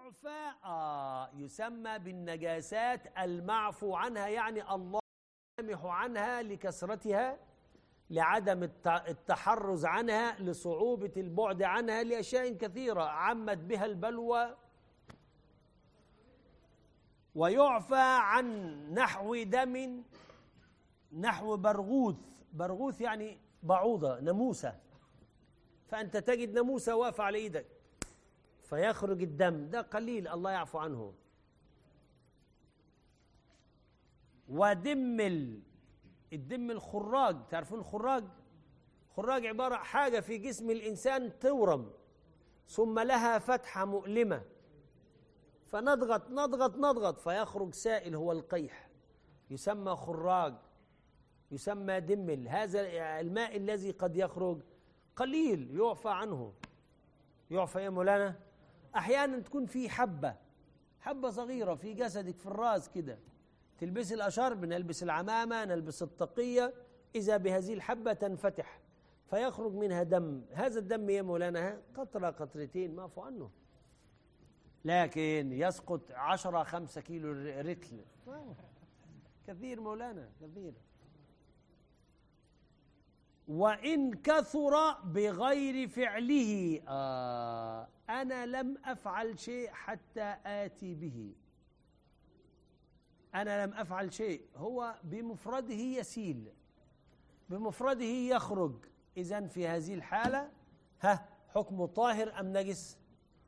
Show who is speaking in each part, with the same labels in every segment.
Speaker 1: ويعفى يسمى بالنجاسات المعفو عنها، يعني الله يسامح عنها لكثرتها، لعدم التحرز عنها، لصعوبة البعد عنها، لأشياء كثيرة عمت بها البلوى. ويعفى عن نحو دم، نحو برغوث، برغوث يعني بعوضة، ناموسة، فأنت تجد ناموسة واقفة على إيدك فيخرج الدم، ده قليل الله يعفو عنه. ودم الدم الخراج، تعرفون الخراج؟ خراج عبارة حاجة في جسم الإنسان تورم ثم لها فتحة مؤلمة، فنضغط نضغط نضغط فيخرج سائل، هو القيح، يسمى خراج، يسمى دمل. هذا الماء الذي قد يخرج قليل يعفى عنه. يعفى يا مولانا. أحيانا تكون في حبة صغيرة في جسدك في الرأس كده، تلبس الأشرب، نلبس العمامة، نلبس الطاقية، إذا بهذه الحبة تنفتح فيخرج منها دم. هذا الدم يا مولانا قطرة قطرتين معفو عنه، لكن يسقط 10-5 كيلو رتل، كثير مولانا كثير. وإن كثر بغير فعله، أنا لم أفعل شيء حتى آتي به، أنا لم أفعل شيء، هو بمفرده يسيل، بمفرده يخرج. إذن في هذه الحالة حكم طاهر أم نجس؟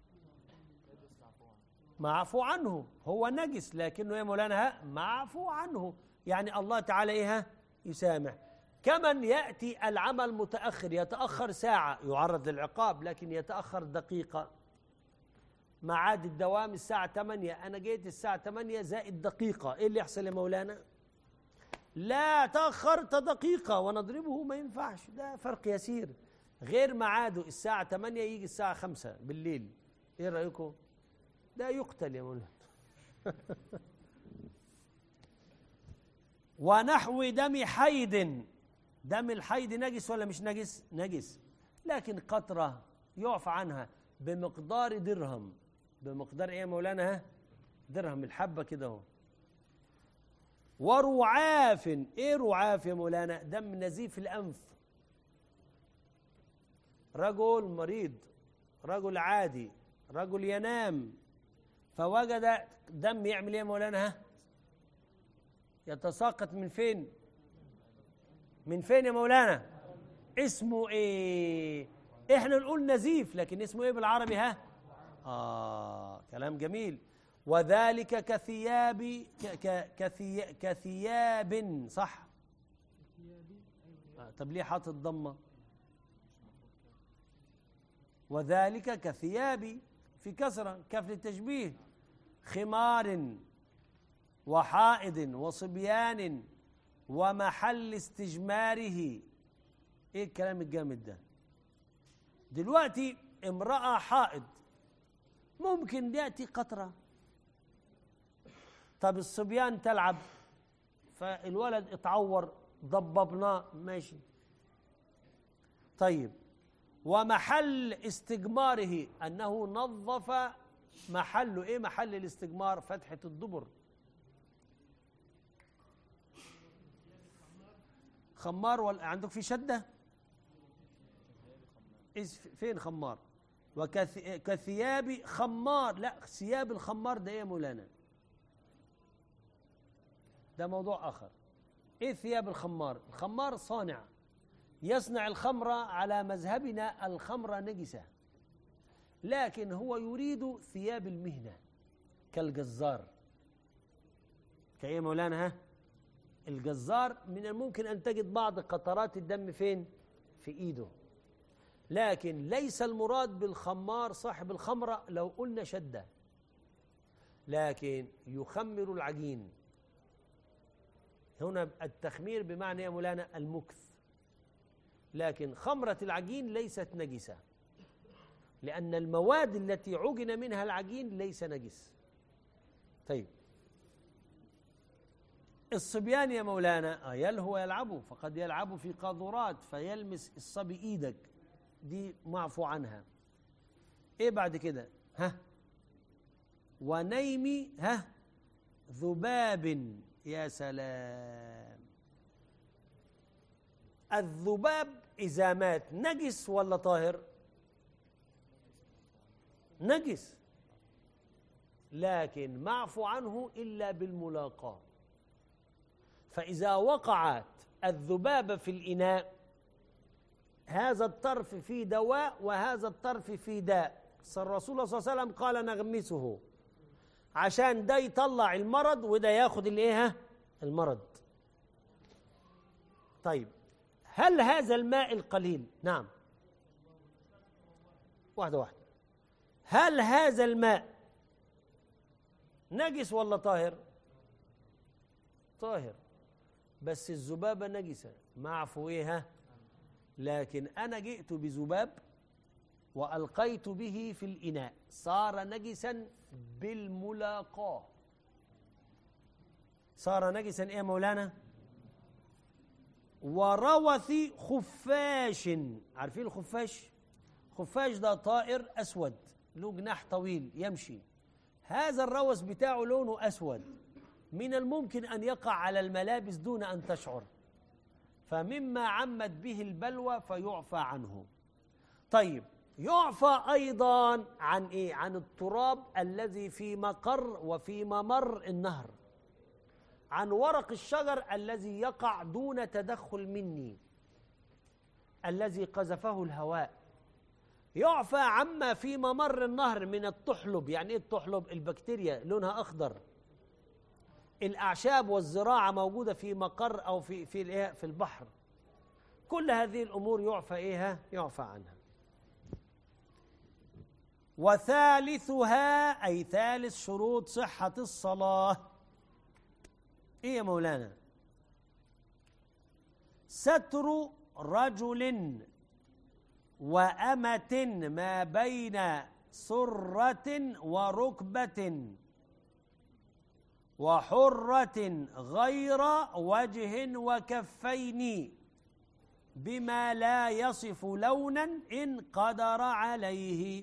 Speaker 1: معفو عنه، هو نجس لكنه يا مولانا معفو عنه، يعني الله تعالى يسامح. كمن يأتي العمل متأخر، يتأخر ساعة يعرض للعقاب، لكن يتأخر دقيقة. ميعاد الدوام الساعة 8، أنا جيت الساعة 8 زائد دقيقة، إيه اللي يحصل يا مولانا؟ لا، تأخرت دقيقة ونضربه، ما ينفعش، ده فرق يسير. غير ميعاده الساعة 8 يجي الساعة 5 بالليل، إيه رأيكم؟ ده يقتل يا مولانا. ونحو دم حيض، دم الحيض نجس ولا مش نجس؟ نجس، لكن قطرة يعفى عنها بمقدار درهم. بمقدار ايه يا مولانا؟ درهم، الحبة كده اهو. ورعاف، ايه رعاف يا مولانا؟ دم نزيف الأنف، رجل مريض، رجل عادي، رجل ينام فوجد دم، يعمل ايه يا مولانا؟ يتساقط من فين؟ من فين يا مولانا؟ اسمه ايه؟ احنا نقول نزيف، لكن اسمه ايه بالعربي؟ كلام جميل. وذلك كثياب، كثياب، صح؟ طب ليه حاطط ضمه؟ وذلك كثياب في كسرة، كف للتشبيه، خمار وحائض وصبيان ومحل استجماره. ايه الكلام الجامد ده؟ دلوقتي امرأة حائض ممكن يأتي قطرة، طب الصبيان تلعب فالولد اتعور، ضببناه، ماشي، طيب. ومحل استجماره أنه نظف محله، ايه محل الاستجمار؟ فتحة الدبر. خمار عندك في شدة؟ فين خمار؟ وكثياب خمار، لا، ثياب الخمار ده ايه يا مولانا؟ ده موضوع آخر. ايه ثياب الخمار؟ الخمار صانع يصنع الخمر، على مذهبنا الخمر نجسة، لكن هو يريد ثياب المهنة كالجزار. كايه يا مولانا؟ الجزار من الممكن أن تجد بعض قطرات الدم فين؟ في إيده، لكن ليس المراد بالخمار صاحب الخمرة لو قلنا شدة، لكن يخمر العجين. هنا التخمير بمعنى يا مولانا المكث، لكن خمرة العجين ليست نجسة، لأن المواد التي عجن منها العجين ليس نجس. طيب، الصبيان يا مولانا يلهو يلعبوا، فقد يلعبوا في قاذورات فيلمس الصبي ايدك، دي معفو عنها. ايه بعد كده؟ ونيم ذباب. يا سلام. الذباب إذا مات نجس ولا طاهر؟ نجس، لكن معفو عنه إلا بالملاقاة. فإذا وقعت الذبابة في الإناء، هذا الطرف فيه دواء وهذا الطرف فيه داء، الرسول صلى الله عليه وسلم قال نغمسه، عشان ده يطلع المرض وده ياخد الايه المرض. طيب هل هذا الماء القليل، نعم واحدة واحدة، هل هذا الماء نجس ولا طاهر؟ طاهر، بس الذبابة نجسة معفو ايه لكن أنا جئت بذباب وألقيت به في الإناء، صار نجسا بالملاقاة. صار نجسا ايه يا مولانا؟ وروث خفاش. عارفين الخفاش؟ خفاش ده طائر أسود له جناح طويل يمشي، هذا الروث بتاعه لونه أسود، من الممكن أن يقع على الملابس دون أن تشعر، فمما عمت به البلوى فيعفى عنه. طيب يعفى أيضا عن إيه؟ عن التراب الذي في مقر وفي ممر النهر، عن ورق الشجر الذي يقع دون تدخل مني، الذي قذفه الهواء. يعفى عما في ممر النهر من التحلب. يعني إيه التحلب؟ البكتيريا لونها أخضر، الأعشاب والزراعة موجودة في مقر أو في البحر، كل هذه الأمور يعفى إيه؟ يعفى عنها. وثالثها أي ثالث شروط صحة الصلاة إيه يا مولانا؟ ستر رجل وأمة ما بين سرة وركبة وحرة غير وجه وكفين بما لا يصف لونا إن قدر عليه.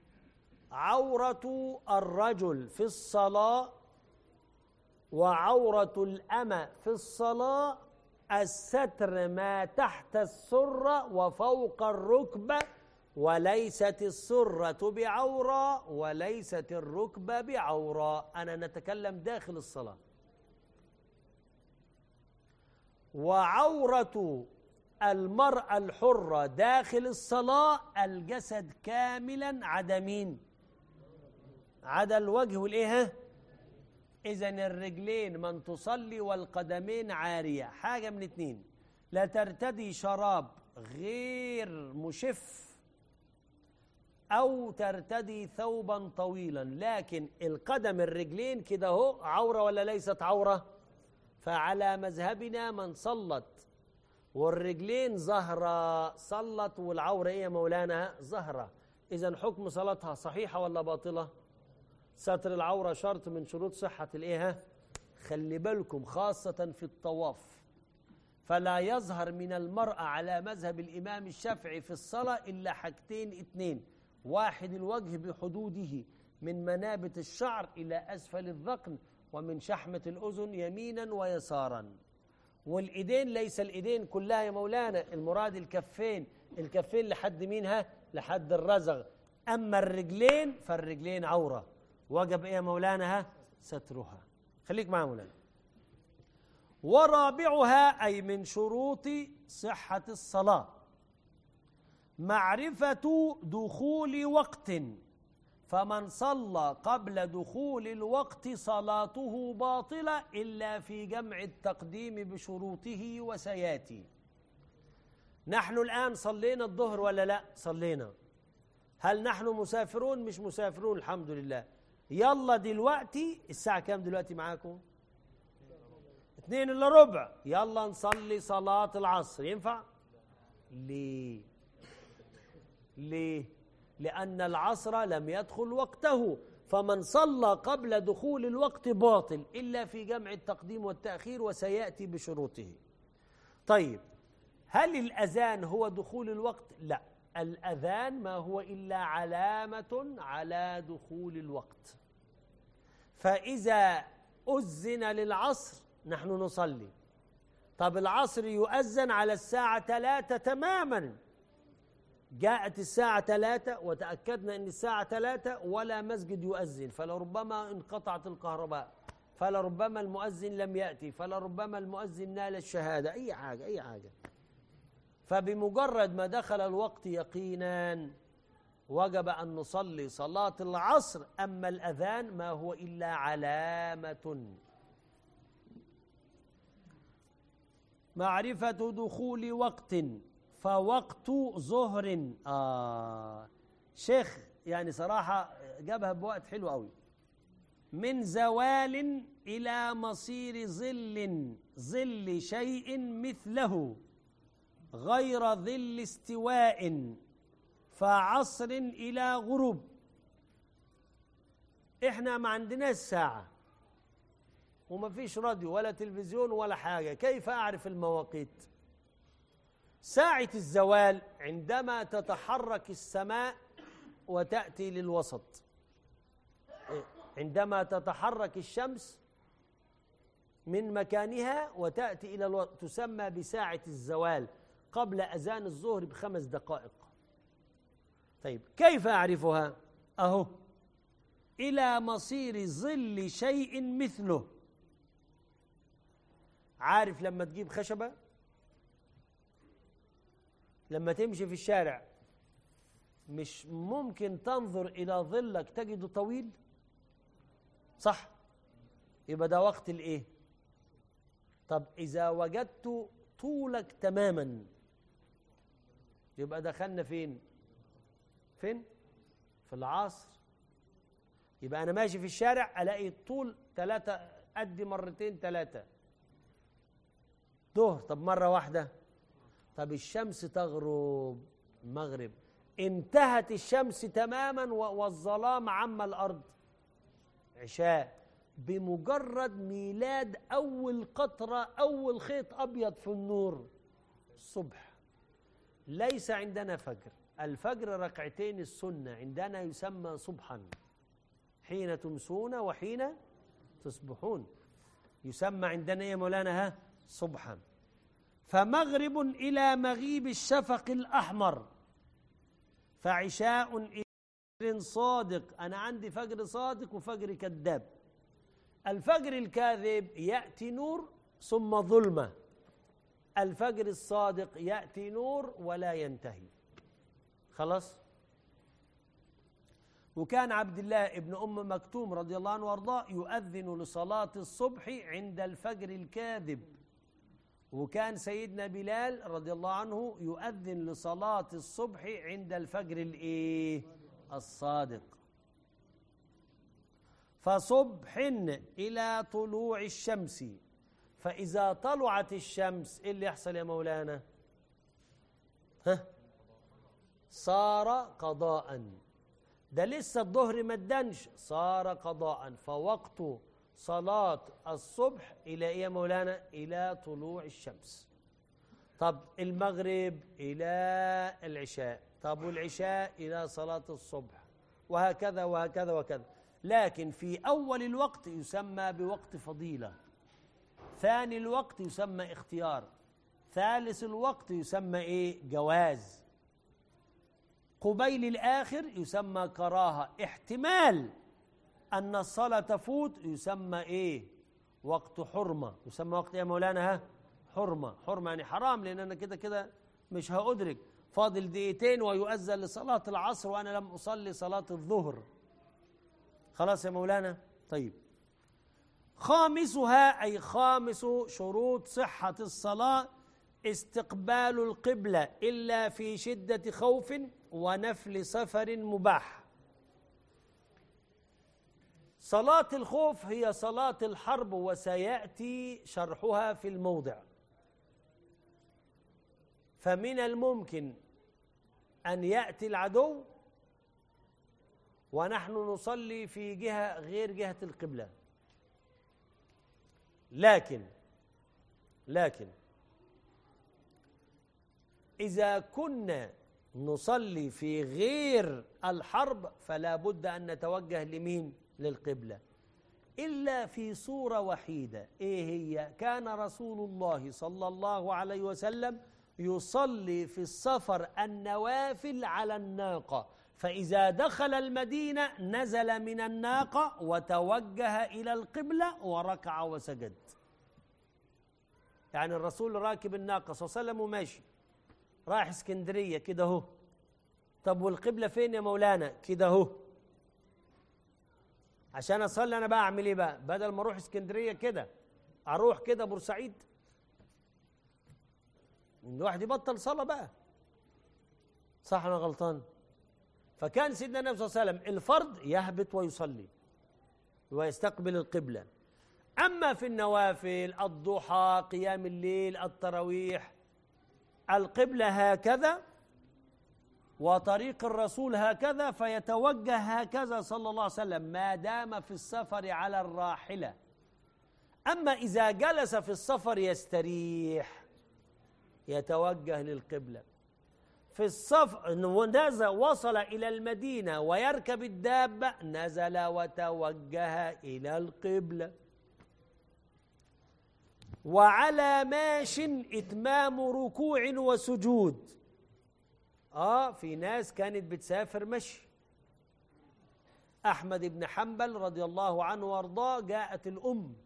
Speaker 1: عورة الرجل في الصلاة وعورة الأمة في الصلاة الستر ما تحت السرة وفوق الركبة، وليست السرة بعورة وليست الركبة بعورة. أنا نتكلم داخل الصلاة. وعورة المرأة الحرة داخل الصلاة الجسد كاملا عدا مين؟ عدا الوجه والإيه؟ إذن الرجلين من تصلي والقدمين عارية، حاجة من اتنين، لا ترتدي شراب غير مشف أو ترتدي ثوبا طويلا، لكن القدم الرجلين كده هو عورة ولا ليست عورة؟ فعلى مذهبنا من صلت والرجلين ظهرة صلت والعورة إيه يا مولانا؟ ظهرة. إذن حكم صلاتها صحيحة ولا باطلة؟ ستر العورة شرط من شروط صحة الإيه؟ خلي بالكم خاصة في الطواف، فلا يظهر من المرأة على مذهب الإمام الشافعي في الصلاة إلا حاجتين اتنين: واحد الوجه بحدوده من منابت الشعر إلى أسفل الذقن ومن شحمة الأذن يمينا ويسارا، والإيدين ليس الإيدين كلها يا مولانا، المراد الكفين، الكفين لحد مينها؟ لحد الرزغ. أما الرجلين فالرجلين عورة، وجب إيه يا مولانا؟ سترها. خليك معنا مولانا. ورابعها أي من شروط صحة الصلاة معرفة دخول وقت، فمن صلى قبل دخول الوقت صلاته باطلة إلا في جمع التقديم بشروطه وسياتي. نحن الآن صلينا الظهر ولا لا؟ صلينا. هل نحن مسافرون؟ مش مسافرون الحمد لله. يلا دلوقتي الساعة كام دلوقتي معاكم؟ 2:15. يلا نصلي صلاة العصر، ينفع؟ ليه؟ ليه؟ لأن العصر لم يدخل وقته، فمن صلى قبل دخول الوقت باطل إلا في جمع التقديم والتأخير وسيأتي بشروطه. طيب هل الأذان هو دخول الوقت؟ لا، الأذان ما هو إلا علامة على دخول الوقت. فإذا أذن للعصر نحن نصلي. طب العصر يؤذن على الساعة 3 تماما، جاءت الساعة 3 وتأكدنا أن الساعة 3 ولا مسجد يؤذن، فلربما انقطعت الكهرباء، فلربما المؤذن لم يأتي، فلربما المؤذن نال الشهادة، أي حاجة أي حاجة. فبمجرد ما دخل الوقت يقينا وجب أن نصلي صلاة العصر. أما الأذان ما هو إلا علامة. معرفة دخول وقت، فوقت ظهر. شيخ يعني صراحة جابها بوقت حلو قوي. من زوال إلى مصير ظل شيء مثله غير ظل استواء، فعصر إلى غروب. إحنا ما عندناش ساعة وما فيش راديو ولا تلفزيون ولا حاجة، كيف أعرف المواقيت؟ ساعة الزوال عندما تتحرك السماء وتأتي للوسط، عندما تتحرك الشمس من مكانها وتأتي إلى الوسط تسمى بساعة الزوال قبل أذان الظهر ب5 دقائق. طيب كيف أعرفها؟ أهو إلى مصير ظل شيء مثله. عارف لما تجيب خشبة، لما تمشي في الشارع مش ممكن تنظر إلى ظلك تجده طويل، صح؟ يبقى ده وقت الإيه؟ طب إذا وجدت طولك تماما يبقى دخلنا فين؟ في العصر. يبقى أنا ماشي في الشارع ألاقي طول 3 أدي مرتين 3 ظهر، طب مرة واحدة، طب الشمس تغرب المغرب، انتهت الشمس تماما والظلام عم الأرض، عشاء. بمجرد ميلاد أول قطرة أول خيط أبيض في النور الصبح. ليس عندنا فجر، الفجر ركعتين السنة عندنا يسمى صبحا، حين تمسون وحين تصبحون، يسمى عندنا يا مولانا صبحا. فمغرب إلى مغيب الشفق الأحمر، فعشاء إلى فجر صادق. أنا عندي فجر صادق وفجر كذاب. الفجر الكاذب يأتي نور ثم ظلمة، الفجر الصادق يأتي نور ولا ينتهي. خلاص. وكان عبد الله ابن أم مكتوم رضي الله عنه وارضاه يؤذن لصلاة الصبح عند الفجر الكاذب، وكان سيدنا بلال رضي الله عنه يؤذن لصلاة الصبح عند الفجر الصادق. فصبح إلى طلوع الشمس، فإذا طلعت الشمس إيه اللي يحصل يا مولانا؟ صار قضاء. ده لسه الظهر ما ادنش، صار قضاء. فوقت صلاة الصبح إلى إيه يا مولانا؟ إلى طلوع الشمس. طب المغرب إلى العشاء، طب والعشاء إلى صلاة الصبح، وهكذا وهكذا وهكذا. لكن في أول الوقت يسمى بوقت فضيلة، ثاني الوقت يسمى اختيار، ثالث الوقت يسمى إيه؟ جواز، قبيل الآخر يسمى كراهة، احتمال أن الصلاة تفوت يسمى إيه؟ وقت حرمة. يسمى وقت يا مولانا حرمة. حرمة يعني حرام، لأن أنا كده كده مش هأدرك، فاضل دقيقتين ويؤذن لصلاة العصر وأنا لم أصلي صلاة الظهر. خلاص يا مولانا. طيب خامسها أي خامس شروط صحة الصلاة استقبال القبلة إلا في شدة خوف ونفل سفر مباح. صلاة الخوف هي صلاة الحرب وسيأتي شرحها في الموضع. فمن الممكن أن يأتي العدو ونحن نصلي في جهة غير جهة القبلة، لكن إذا كنا نصلي في غير الحرب فلا بد أن نتوجه لمين؟ للقبلة. إلا في صورة وحيدة. إيه هي؟ كان رسول الله صلى الله عليه وسلم يصلي في السفر النوافل على الناقة، فإذا دخل المدينة نزل من الناقة وتوجه إلى القبلة وركع وسجد. يعني الرسول راكب الناقة صلى الله عليه وسلم وماشي رايح اسكندرية كده اهو. طب والقبلة فين يا مولانا؟ كده اهو. عشان اصلي انا بقى اعمل ايه بقى؟ بدل ما اروح اسكندرية كده اروح كده بورسعيد؟ الواحد يبطل صلاة بقى، صح ولا غلطان؟ فكان سيدنا النبي صلى الله عليه وسلم الفرض يهبط ويصلي ويستقبل القبلة. أما في النوافل الضحى، قيام الليل، التراويح، القبلة هكذا وطريق الرسول هكذا، فيتوجه هكذا صلى الله عليه وسلم ما دام في السفر على الراحلة. أما إذا جلس في السفر يستريح يتوجه للقبلة. في السفر نزل وصل إلى المدينة ويركب الدابة نزل وتوجه إلى القبلة. وعلى ماش إتمام ركوع وسجود. في ناس كانت بتسافر مشي. أحمد بن حنبل رضي الله عنه وارضاه جاءت الأم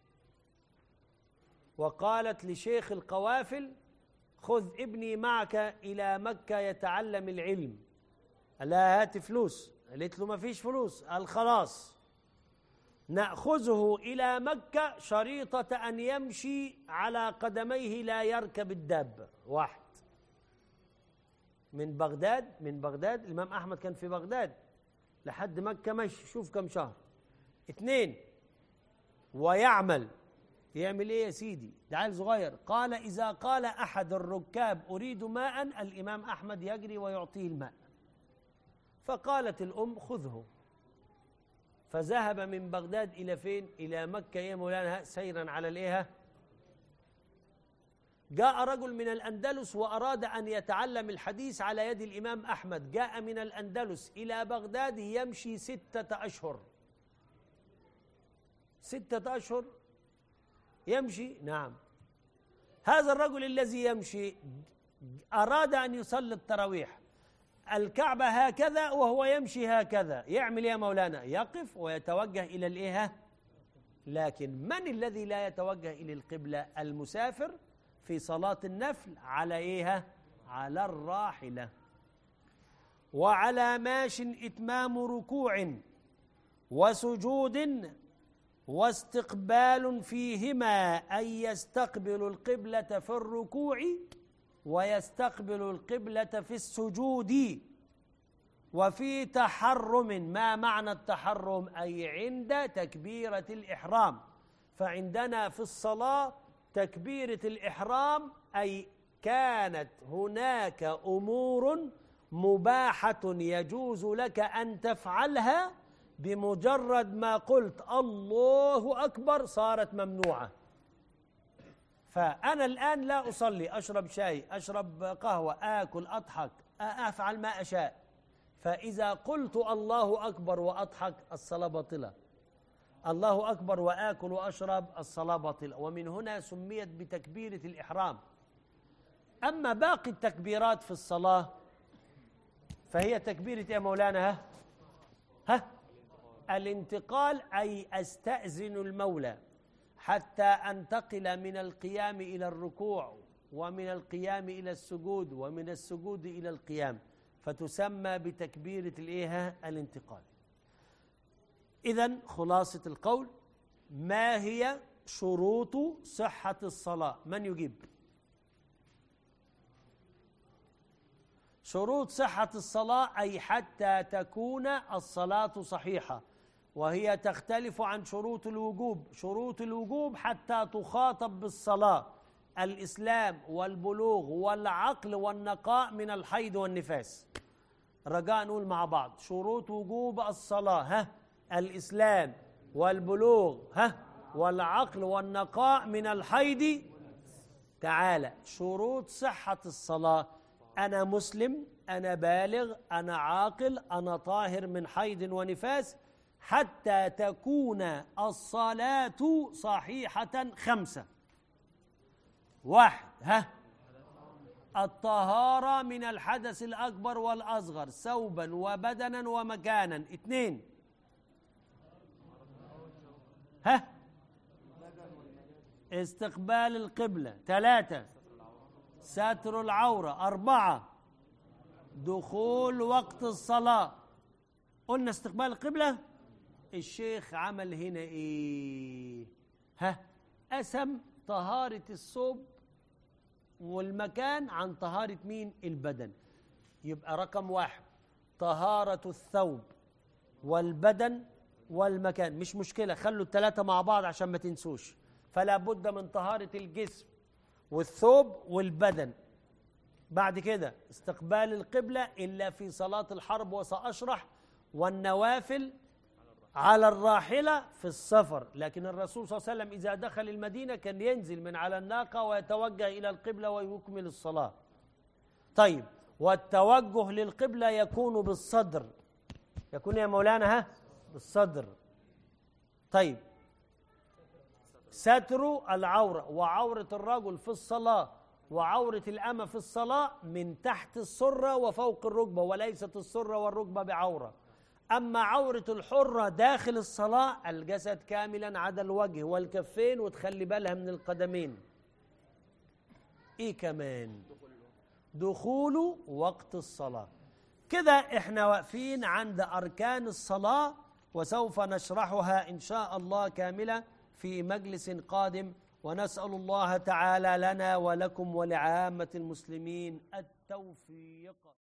Speaker 1: وقالت لشيخ القوافل خذ ابني معك إلى مكة يتعلم العلم. قال لها هات فلوس. قالت له ما فيش فلوس. قال خلاص نأخذه إلى مكة شريطة أن يمشي على قدميه لا يركب الدابة. واحد من بغداد الإمام أحمد كان في بغداد لحد مكة مشي، شوف كم شهر. 2 ويعمل إيه يا سيدي؟ ده عيل صغير. قال إذا قال أحد الركاب أريد ماء الإمام أحمد يجري ويعطيه الماء. فقالت الأم خذه. فذهب من بغداد إلى فين؟ إلى مكة يا مولانا سيرا على الإيه. جاء رجل من الأندلس وأراد أن يتعلم الحديث على يد الإمام أحمد. جاء من الأندلس إلى بغداد يمشي 6 أشهر. 6 أشهر يمشي. نعم. هذا الرجل الذي يمشي أراد أن يصلي التراويح، الكعبة هكذا وهو يمشي هكذا، يعمل يا مولانا؟ يقف ويتوجه إلى الإيه. لكن من الذي لا يتوجه إلى القبلة؟ المسافر في صلاة النفل على إيه؟ على الراحلة. وعلى ماش إتمام ركوع وسجود واستقبال فيهما، أن يستقبل القبلة في الركوع ويستقبل القبلة في السجود. وفي تحرم. ما معنى التحرم؟ أي عند تكبيرة الإحرام. فعندنا في الصلاة تكبيرة الإحرام أي كانت هناك أمور مباحة يجوز لك أن تفعلها، بمجرد ما قلت الله أكبر صارت ممنوعة. فأنا الآن لا أصلي، أشرب شاي، أشرب قهوة، آكل، أضحك، أفعل ما أشاء. فإذا قلت الله أكبر وأضحك الصلاة باطلة. الله أكبر وآكل وأشرب الصلاة باطلة. ومن هنا سميت بتكبيرة الإحرام. أما باقي التكبيرات في الصلاة فهي تكبيرة يا مولانا الانتقال، أي أستأذن المولى حتى أنتقل من القيام إلى الركوع، ومن القيام إلى السجود، ومن السجود إلى القيام، فتسمى بتكبيرة الإيه؟ الانتقال. إذن خلاصة القول، ما هي شروط صحة الصلاة؟ من يجيب؟ شروط صحة الصلاة أي حتى تكون الصلاة صحيحة، وهي تختلف عن شروط الوجوب. شروط الوجوب حتى تخاطب بالصلاة الإسلام والبلوغ والعقل والنقاء من الحيض والنفاس. رجاء نقول مع بعض شروط وجوب الصلاة: الإسلام والبلوغ والعقل والنقاء من الحيض. تعالى شروط صحة الصلاة: أنا مسلم، أنا بالغ، أنا عاقل، أنا طاهر من حيض ونفاس، حتى تكون الصلاة صحيحة 5. 1 الطهارة من الحدث الأكبر والأصغر ثوبا وبدنا ومكانا. 2 استقبال القبلة. 3 ستر العورة. 4 دخول وقت الصلاة. قلنا استقبال القبلة. الشيخ عمل هنا ايه؟ قسم طهارة الثوب والمكان عن طهارة مين؟ البدن. يبقى رقم 1 طهارة الثوب والبدن والمكان. مش مشكلة، خلوا ال3 مع بعض عشان ما تنسوش. فلا بد من طهارة الجسم والثوب والبدن. بعد كده استقبال القبلة إلا في صلاة الحرب وسأشرح، والنوافل على الراحلة في السفر. لكن الرسول صلى الله عليه وسلم إذا دخل المدينة كان ينزل من على الناقة ويتوجه إلى القبلة ويكمل الصلاة. طيب، والتوجه للقبلة يكون بالصدر. يكون يا مولانا بالصدر. طيب، ستر العورة، وعورة الرجل في الصلاة وعورة الأمة في الصلاة من تحت السرة وفوق الركبة، وليست السرة والركبة بعورة. أما عورة الحرة داخل الصلاة الجسد كاملا عدا الوجه والكفين، وتخلي بالها من القدمين. إيه كمان؟ دخول وقت الصلاة. كده إحنا واقفين عند أركان الصلاة، وسوف نشرحها إن شاء الله كاملة في مجلس قادم. ونسأل الله تعالى لنا ولكم ولعامة المسلمين التوفيق.